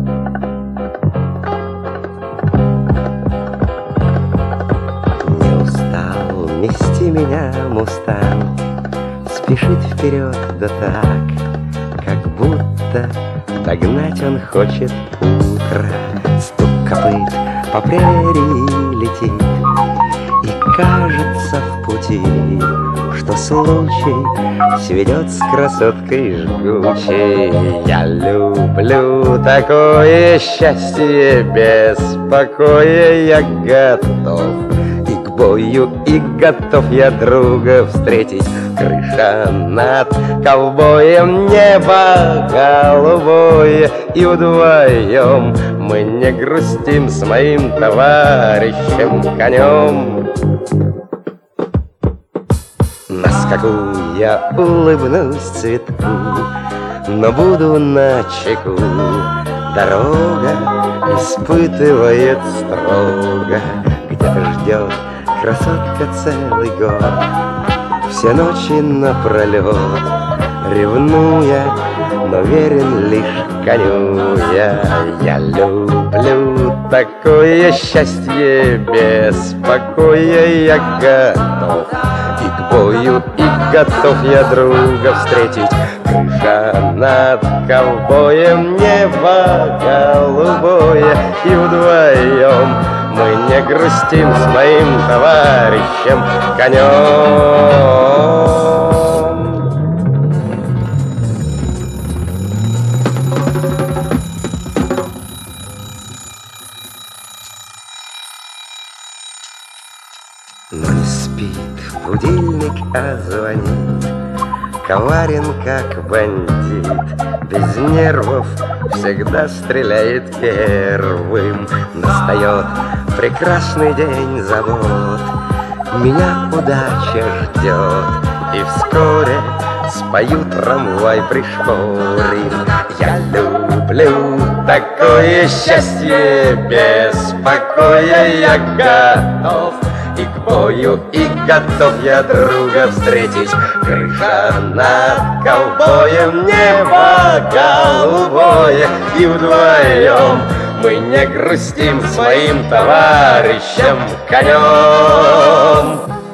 Не устал нести меня мустанг, спешит вперед, да так, как будто догнать он хочет утро. Стук копыт по прерии летит, и кажется в пути, что случай сведет с красоткой жгучей. Я люблю такое счастье, без покоя я готов и к бою, и готов я друга встретить. Крыша над ковбоем, небо голубое, и вдвоем мы не грустим с моим товарищем конем. На скаку я улыбнусь цветку, но буду начеку. Дорога испытывает строго, где ждет красотка целый год. Все ночи напролет, ревнуя, но верен лишь коню я люблю такое счастье, без покоя я готов и к бою, и готов я друга встретить. Крыша над ковбоем, небо голубое, и вдвоем мы не грустим с моим товарищем конем. Но не спит будильник, а звонит, коварен, как бандит, без нервов всегда стреляет первым. Настает прекрасный день забот, меня удача ждет, и вскоре спою, трамвай пришпорит. Я люблю такое счастье, без покоя я готов и к бою, и готов я друга встретить. Крыша над ковбоем, небо голубое, и вдвоем мы не грустим с моим товарищем конем.